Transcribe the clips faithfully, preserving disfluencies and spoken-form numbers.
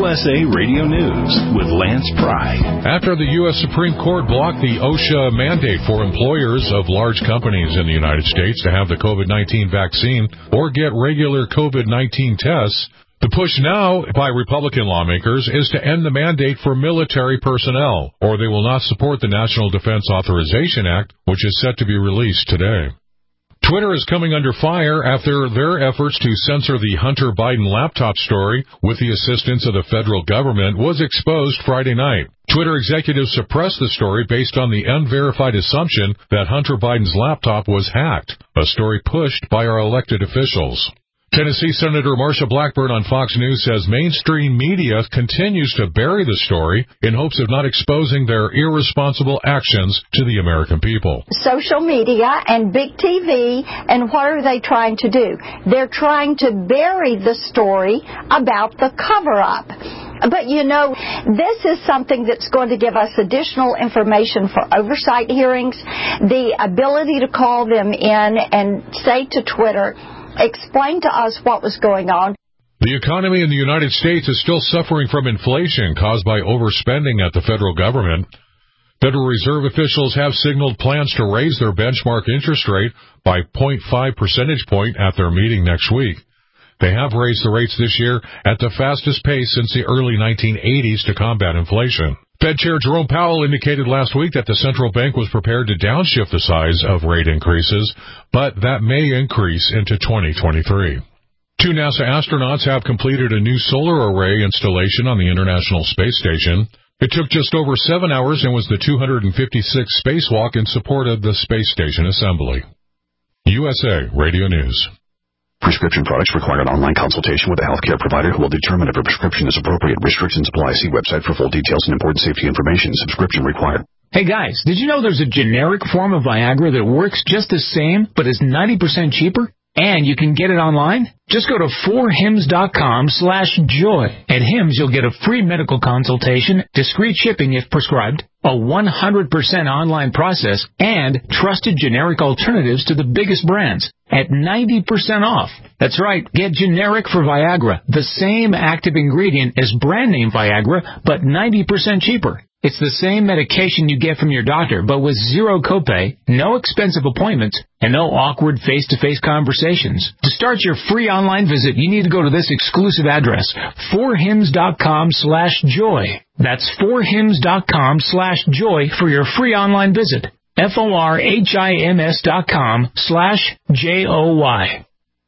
S A Radio News with Lance Pry. After the U S Supreme Court blocked the OSHA mandate for employers of large companies in the United States to have the COVID nineteen vaccine or get regular COVID nineteen tests, the push now by Republican lawmakers is to end the mandate for military personnel, or they will not support the National Defense Authorization Act, which is set to be released today. Twitter is coming under fire after their efforts to censor the Hunter Biden laptop story with the assistance of the federal government was exposed Friday night. Twitter executives suppressed the story based on the unverified assumption that Hunter Biden's laptop was hacked, a story pushed by our elected officials. Tennessee Senator Marsha Blackburn on Fox News says mainstream media continues to bury the story in hopes of not exposing their irresponsible actions to the American people. Social media and big T V, and what are they trying to do? They're trying to bury the story about the cover-up. But, you know, this is something that's going to give us additional information for oversight hearings, the ability to call them in and say to Twitter, explain to us what was going on. The economy in the United States is still suffering from inflation caused by overspending at the federal government. Federal Reserve officials have signaled plans to raise their benchmark interest rate by zero point five percentage point at their meeting next week. They have raised the rates this year at the fastest pace since the early nineteen eighties to combat inflation. Fed Chair Jerome Powell indicated last week that the central bank was prepared to downshift the size of rate increases, but that may increase into twenty twenty-three. Two NASA astronauts have completed a new solar array installation on the International Space Station. It took just over seven hours and was the two hundred fifty-sixth spacewalk in support of the space station assembly. U S A Radio News. Prescription products require an online consultation with a healthcare provider who will determine if a prescription is appropriate. Restrictions apply. See website for full details and important safety information. Subscription required. Hey guys, did you know there's a generic form of Viagra that works just the same but is ninety percent cheaper? And you can get it online? Just go to four hims dot com slash joy. At Hims, you'll get a free medical consultation, discreet shipping if prescribed, a one hundred percent online process, and trusted generic alternatives to the biggest brands at ninety percent off. That's right, get generic for Viagra, the same active ingredient as brand name Viagra, but ninety percent cheaper. It's the same medication you get from your doctor, but with zero copay, no expensive appointments, and no awkward face-to-face conversations. To start your free online visit, you need to go to this exclusive address, four hims dot com slash joy. That's four hims dot com slash joy for your free online visit. F O R H I M S dot com slash J O Y.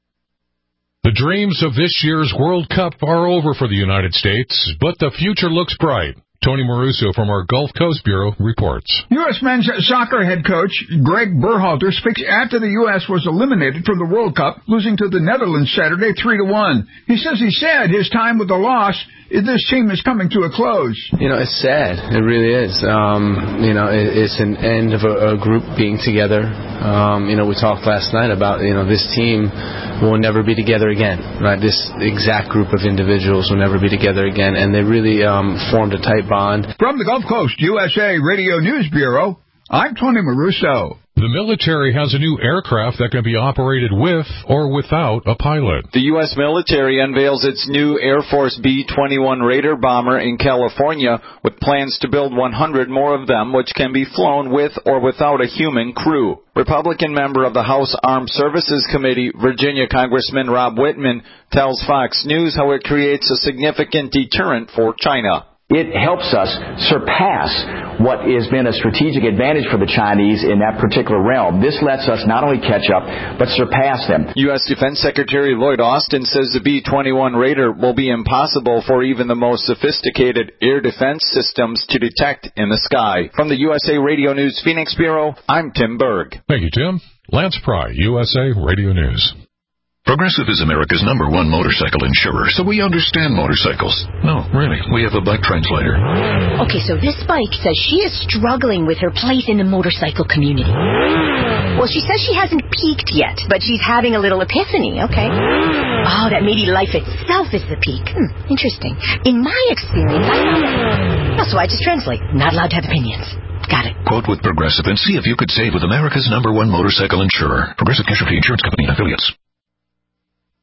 The dreams of this year's World Cup are over for the United States, but the future looks bright. Tony Maruso from our Gulf Coast Bureau reports. U S men's soccer head coach Greg Berhalter speaks after the U S was eliminated from the World Cup, losing to the Netherlands Saturday three to one. He says he said his time with the loss, this team is coming to a close. You know, it's sad. It really is. Um, you know, it, it's an end of a, a group being together. Um, you know, we talked last night about, you know, this team will never be together again, right? This exact group of individuals will never be together again, and they really um, formed a tight bond. From the Gulf Coast U S A Radio News Bureau, I'm Tony Maruso. The military has a new aircraft that can be operated with or without a pilot. The U S military unveils its new Air Force B twenty-one Raider bomber in California with plans to build one hundred more of them, which can be flown with or without a human crew. Republican member of the House Armed Services Committee, Virginia Congressman Rob Whitman, tells Fox News how it creates a significant deterrent for China. It helps us surpass what has been a strategic advantage for the Chinese in that particular realm. This lets us not only catch up, but surpass them. U S Defense Secretary Lloyd Austin says the B twenty-one Raider will be impossible for even the most sophisticated air defense systems to detect in the sky. From the U S A Radio News Phoenix Bureau, I'm Tim Berg. Thank you, Tim. Lance Pry, U S A Radio News. Progressive is America's number one motorcycle insurer, so we understand motorcycles. No, really, we have a bike translator. Okay, so this bike says she is struggling with her place in the motorcycle community. Well, she says she hasn't peaked yet, but she's having a little epiphany, okay? Oh, that maybe life itself is the peak. Hmm, interesting. In my experience, I found that... Oh, so I just translate. Not allowed to have opinions. Got it. Quote with Progressive and see if you could save with America's number one motorcycle insurer. Progressive Casualty Insurance Company and Affiliates.